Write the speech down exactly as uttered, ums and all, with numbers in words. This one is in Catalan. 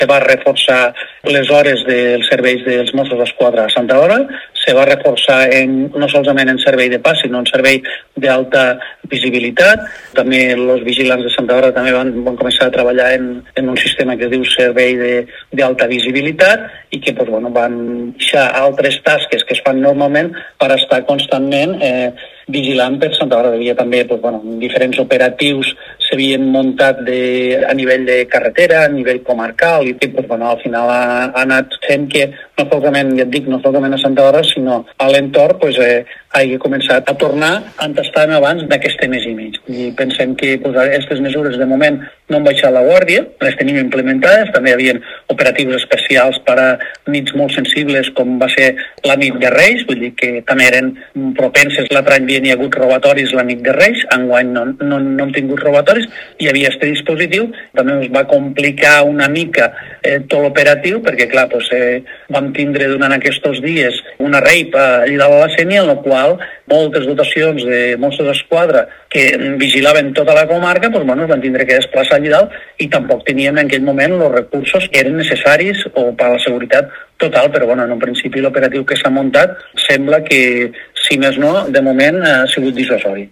se va reforçar les hores dels serveis dels Mossos d'Esquadra a Santa Hora, se va reforçar en, no solament en servei de pas, sinó en servei d'alta visibilitat. També els vigilants de Santa Hora també van, van començar a treballar en, en un sistema que es diu servei d'alta visibilitat i que pues, bueno, van deixar altres tasques que es fan normalment per estar constantment eh, vigilant per Santa Hora. Havia també pues, bueno, diferents operatius s'havien muntat de, a nivell de carretera, a nivell comarcal, i pues, bueno, al final ha, ha anat fent que no solament, ja et dic, no solament a Santa Hora, sinó a l'entorn pues, eh, hagi començat a tornar on estàvem abans d'aquest mes i mig. I pensem que pues, aquestes mesures de moment no han baixat la guàrdia, les tenim implementades, també hi havia operatius especials per a nits molt sensibles com va ser la nit de Reis, vull dir que també eren propenses, l'altre any hi ha hagut robatoris la nit de Reis, enguany no, no, no hem tingut robatoris, hi havia aquest dispositiu, també ens va complicar una mica eh, tot l'operatiu, perquè clar, doncs, eh, vam tindre durant aquests dies una reip allà dalt a la Sénia, en la qual moltes dotacions de Mossos d'Esquadra que vigilaven tota la comarca, doncs, bueno, van tindre que desplaçar allà dalt i tampoc teníem en aquell moment els recursos que eren necessaris o per a la seguretat total, però bueno, en un principi l'operatiu que s'ha muntat sembla que, si més no, de moment ha sigut dissuasori.